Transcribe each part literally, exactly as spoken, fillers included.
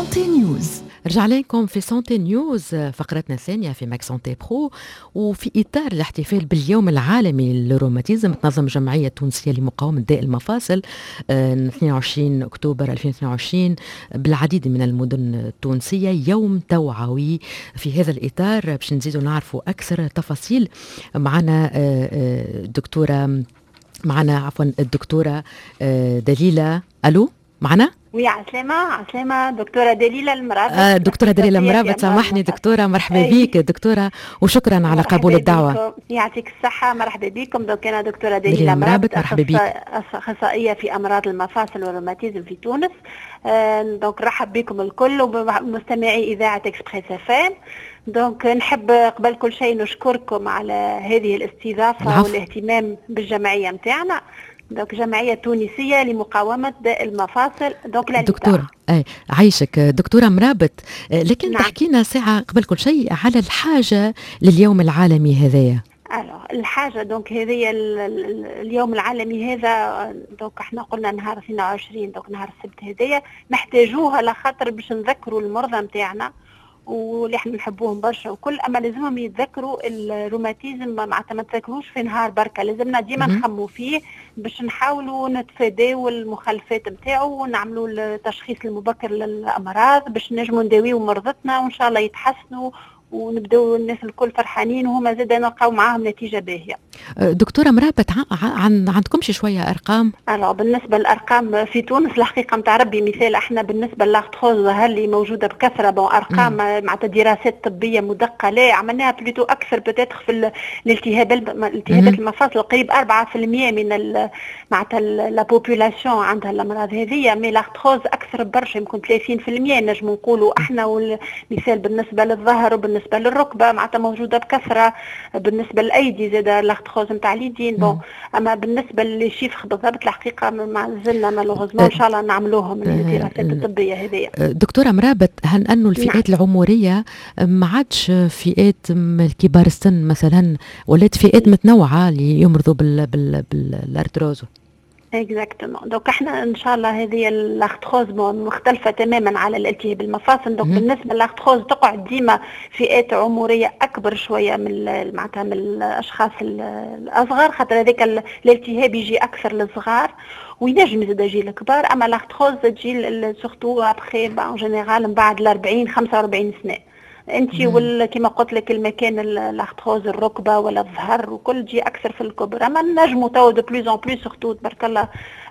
سانتي نيوز. رجع لكم في سانتي نيوز فقرتنا الثانية في ماك سانتي برو، وفي إطار الاحتفال باليوم العالمي للروماتيزم تنظم الجمعية التونسية لمقاومة داء المفاصل اثنين وعشرين أكتوبر ألفين واثنين وعشرين بالعديد من المدن التونسية يوم توعوي. في هذا الإطار باش نزيدوا نعرفوا أكثر تفاصيل. معنا دكتورة معنا عفوا الدكتورة دليلة. ألو معنا؟ وي عسلامة عسلامة دكتورة دليلة المرابط. آه دكتورة دليلة المرابط، سامحني دكتورة، مرحبا بيك دكتورة وشكرا على قبول الدعوة. يعطيك الصحة، مرحبا بكم. دوك أنا دكتورة دليلة المرابط، مرحبا بيك، أخصائية في أمراض المفاصل والروماتيزم في تونس. آه دونك رحب بكم الكل ومستمعي إذاعة إكسبريس اف ام. دونك نحب قبل كل شيء نشكركم على هذه الاستضافة والاهتمام بالجمعية متاعنا. دونك جمعية تونسية لمقاومة داء المفاصل. دونك دكتورة اي عايشك دكتورة مرابط، لكن نعم. تحكينا ساعة قبل كل شيء على الحاجة لليوم العالمي هذايا. الو الحاجة دونك هذه اليوم العالمي هذا، دونك احنا قلنا نهار اثنين وعشرين، دونك نهار السبت هذايا نحتاجوها لخاطر باش نذكروا المرضى نتاعنا واللي احنا نحبوهم برشا وكل، اما لازمهم يتذكروا الروماتيزم، معناتها ما تذكروش في نهار بركه، لازمنا ديما نخموا فيه باش نحاولوا نتفاداو المخالفات نتاعو ونعملوا التشخيص المبكر للامراض باش نجموا نداويو مرضتنا وان شاء الله يتحسنوا ونبداو الناس الكل فرحانين وهما زاد نلقاو معاهم نتيجه باهيه. دكتوره مرابط، عن عندكمش شويه ارقام؟ الو بالنسبه للارقام في تونس الحقيقه نتاع ربي مثال، احنا بالنسبه للاغتروز ظهر لي موجوده بكثره، بون ارقام معناتها دراسات طبيه مدقه لا عملناها بلوتو اكثر بتاتخ في الالتهاب الالتهابات المفاصل، قريب أربعة بالمئة من معناتها لا بوبولاسيون عندها الامراض هذه، مي لاغتروز اكثر برشا، يمكن ثلاثين بالمئة نجم نقولوا احنا. والمثال بالنسبه للظهر وبالنسبه بالنسبه للركبه معناتها موجوده بكثره، بالنسبه للايدي زاد لاختروز نتاع اليدين. بون اما بالنسبه للشيفخ بالضبط الحقيقه ما زلنا مالوغوزمون ان شاء الله نعملوهم الدراسات الطبيه هذه. دكتوره مرابط، هل انه الفئات نعم. العمريه ما عادش فئات كبار السن مثلا، ولات فئات متنوعه اللي يمرضوا بال بال بالارتروز؟ اكزاكتومون. دونك احنا ان شاء الله هذه الاختروز مختلفه تماما على الالتهاب المفاصل. دونك بالنسبه للاختروز تقعد ديما فئات عمريه اكبر شويه من معناتها من الاشخاص الاصغر، خاطر هذاك الالتهاب يجي اكثر للصغار وينجم يزيد يجي الكبار، اما الاختروز تجي سورتو ابخي ان جينيرال من بعد ال أربعين خمسة وأربعين سنه. انت كما قلت لك المكان الاختروز الركبه ولا الظهر وكل جي اكثر في الكبر، اما نجموا تو دو بلوز اون بلوس سورتو تبارك الله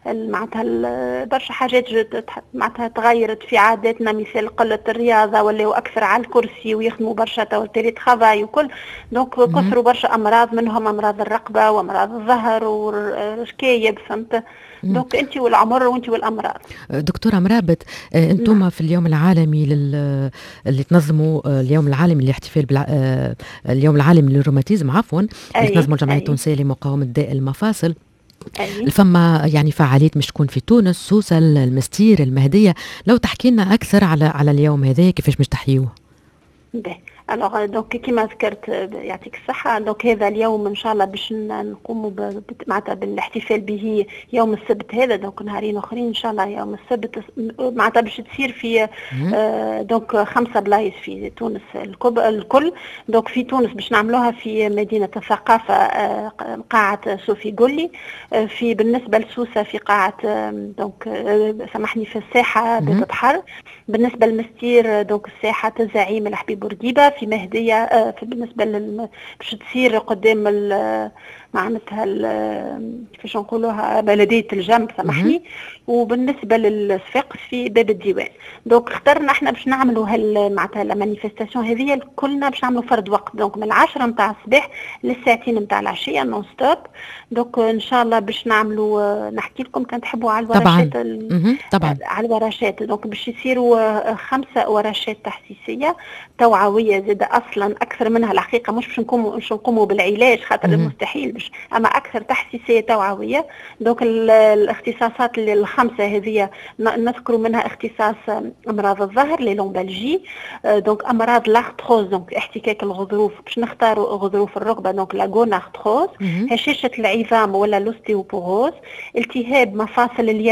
معناتها برشا حاجات معناتها تغيرت في عاداتنا، مثل قله الرياضه ولاو اكثر على الكرسي ويخدموا برشا تو تيلي ترافاي وكل، دونك كثروا برشا امراض، منهم امراض الرقبه وامراض الظهر والشكايب، فهمت؟ دونك انت والعمر وانت والامراض. دكتوره مرابط، انتم نعم. في اليوم العالمي لل... اللي تنظموا اليوم العالمي للاحتفال بال... اليوم العالمي للروماتيزم عفوا اللي تنظموا الجمعيه التونسيه لمقاومه داء المفاصل، فما يعني فعاليات مش تكون في تونس، سوسة، المستير، المهديه، لو تحكي لنا اكثر على على اليوم هذا كيفاش مش تحيوه؟ الوغ دونك كيما ذكرت يعطيك الصحة، دونك هذا اليوم إن شاء الله باش نقوموا معناتها بالاحتفال به يوم السبت هذا، دونك نهارين أخرين إن شاء الله يوم السبت معناتها باش تصير في آه دونك خمسة بلايص في تونس الكل. دونك في تونس باش نعملوها في مدينة الثقافة آه قاعة صوفي قولي، آه في بالنسبة لسوسة في قاعة آه دونك آه سامحني في الساحة باب بحر. بالنسبة للمستير دونك الساحة الزعيم الحبيب بورقيبة. في مهدية آه في بالنسبة لل باش تصير قدام معناتها كيفاش نقولوها بلدية الجنب سامحني. وبالنسبة للصفاقس في باب الديوان. دونك اخترنا احنا باش نعملوا هال معناتها لا مانيفستاسيون هذه كلنا باش نعملوا فرد وقت، دونك من العشرة نتاع الصباح للساعتين نتاع العشية نون ستوب. دونك ان شاء الله باش نعملوا نحكي لكم كان تحبوا على الورشات طبعا طبعا على الورشات. دونك باش يصيروا خمسة ورشات تحسيسية توعوية زاد اصلا اكثر منها الحقيقة، مش باش نقوموا مش نقوموا بالعلاج خاطر المستحيل، اما اكثر تحسيسيه توعويه. دونك الاختصاصات الخمسه هذه نذكر منها اختصاص امراض الظهر لي لومبالجي، دونك امراض لاختروز دونك احتكاك الغضروف، باش نختاروا غضروف الركبه دونك لاغونارتروز، هشاشه العظام ولا لوستيوبوروز، التهاب مفاصل اليد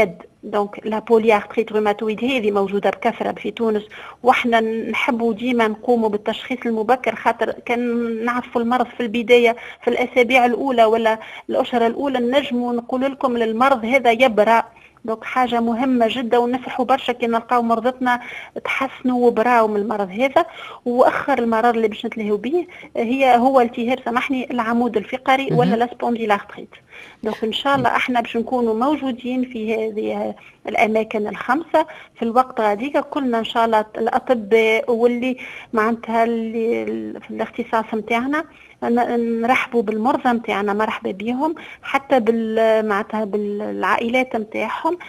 دونك لا بوليارثريت روماتويد هذه موجوده بكثره في تونس، واحنا نحبوا ديما نقوموا بالتشخيص المبكر، خاطر كان نعرفوا المرض في البدايه في الاسابيع الاولى ولا الاشهر الاولى نجموا نقول لكم للمرض هذا يبرأ. دونك حاجة مهمة جدا، ونفرحوا برشا كي نلقاو مرضتنا تحسنوا وبراو من المرض هذا. واخر المرض اللي باش نتلهوا به هي هو التهاب سامحني العمود الفقري ولا الاسبونديلاختريت. دونك ان شاء الله احنا باش نكونوا موجودين في هذه الاماكن الخمسه في الوقت غاديك كلنا ان شاء الله الاطباء واللي معناتها اللي في الاختصاص نتاعنا نرحبوا بالمرضى نتاعنا، مرحبا بهم، حتى بال معناتها بالعائلات نتاعهم،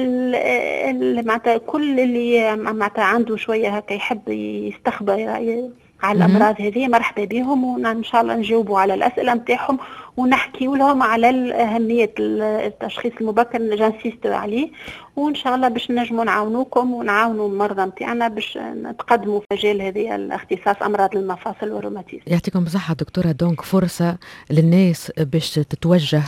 بال معناتها كل اللي معناتها عنده شويه هكا يحب يستخبى على الامراض هذه مرحبا بهم، وان شاء الله نجاوبوا على الاسئله نتاعهم ونحكي لهم على اهميه التشخيص المبكر اللي جانسيست عليه، وان شاء الله باش نجموا نعاونوكم ونعاونوا المرضى نتاعنا باش نتقدموا في مجال هذه الاختصاص امراض المفاصل والروماتيزم. يعطيكم الصحه دكتوره. دونك فرصه للناس باش تتوجه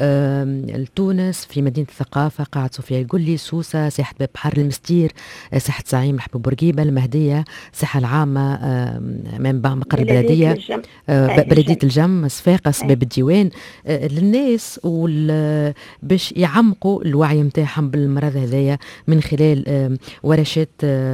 لتونس في مدينه الثقافه، قاعه صوفيا القلي، سوسه، ساحه باب بحر المستير، ساحه زعيم محبوب بورقيبه، المهديه، الساحه العامه امام مقر البلديه، بلديه الجم، صفاقس، باب الديوان، للناس باش يعمقوا الوعي نتاعهم بالمرض هذايا من خلال ورشات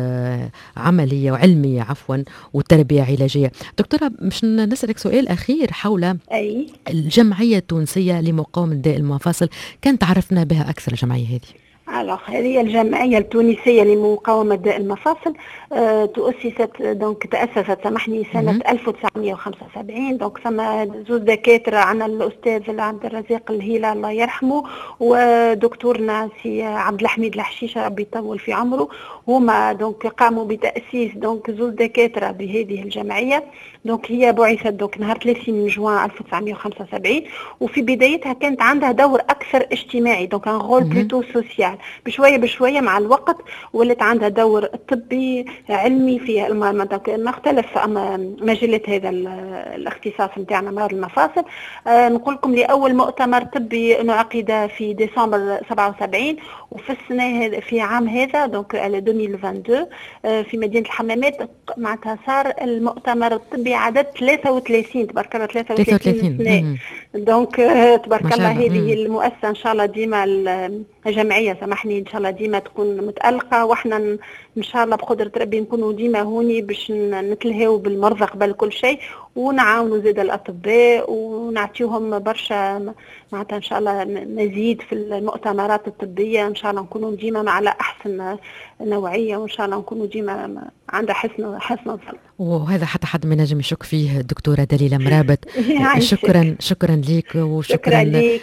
عمليه وعلميه عفوا وتربيه علاجيه. دكتوره باش نسالك سؤال اخير حول أي. الجمعيه التونسيه لمقاومه داء المفاصل، كان تعرفنا بها اكثر الجمعيه هذه؟ alors هذه الجمعية التونسية لمقاومة داء المفاصل آه، تؤسست دونك تأسست سامحني سنة ألف وتسعمائة وخمسة وسبعين. دونك ثم زوج دكاترة، عنا الأستاذ عبد الرزاق الهيلة الله يرحمه ودكتورنا سي عبد الحميد الحشيشة ربي يطول في عمره، هما دونك قاموا بتأسيس دونك زوج دكاترة بهذه الجمعية. دونك هي بعثت دونك نهار ثلاثين من جوان ألف وتسعمائة وخمسة وسبعين، وفي بدايتها كانت عندها دور أكثر اجتماعي، دونك ان رول بلوتو سوسيال. بشويه بشويه مع الوقت ولات عندها دور طبي علمي في مختلف مجالات هذا الاختصاص نتاعنا امراض المفاصل. آه نقول لكم لاول مؤتمر طبي انعقد في ديسمبر سبعة وسبعين، وفي السنه في عام هذا دونك ألفين واثنين آه في مدينه الحمامات معناتها صار المؤتمر الطبي عدد ثلاثة وثلاثين تبارك الله ثلاثة وثلاثين سنه. دونك آه تبارك الله هذه المؤسسه ان شاء الله ديما الجمعيه سامحني ان شاء الله ديما تكون متألقة، واحنا ان شاء الله بقدرة ربي نكونوا ديما هوني باش نتلهاو بالمرضى قبل كل شيء، ونعاونوا زاد الاطباء ونعطيهم برشا معناتها ان شاء الله نزيد في المؤتمرات الطبيه، ان شاء الله نكونوا ديما على احسن نوعيه، وان شاء الله نكونوا ديما عندها حسن حسن الظن. وهذا حتى حد ما نجم يشك فيه دكتوره دليله مرابط. شكرا شكرا ليك وشكرا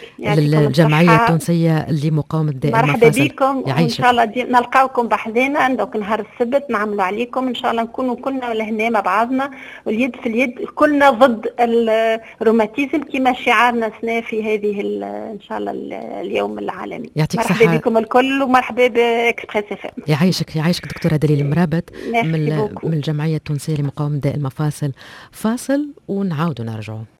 للجمعيه التونسيه لمقاومه داء المفاصل. مرحبا بكم وان شاء الله نلقاوكم بحذانا دوك نهار السبت نعملوا عليكم ان شاء الله، نكونوا كلنا لهنا مع بعضنا واليد في اليد كلنا ضد الروماتيزم كما شعارنا سنة في هذه ان شاء الله اليوم العالمي. يعطيك مرحبا صحة. بكم الكل ومرحبا باكسبريس اف ام. يعيشك يعيشك دكتوره دليل مرابط من من الجمعيه التونسيه لمقاومه داء المفاصل. فاصل ونعاودوا نرجعوا.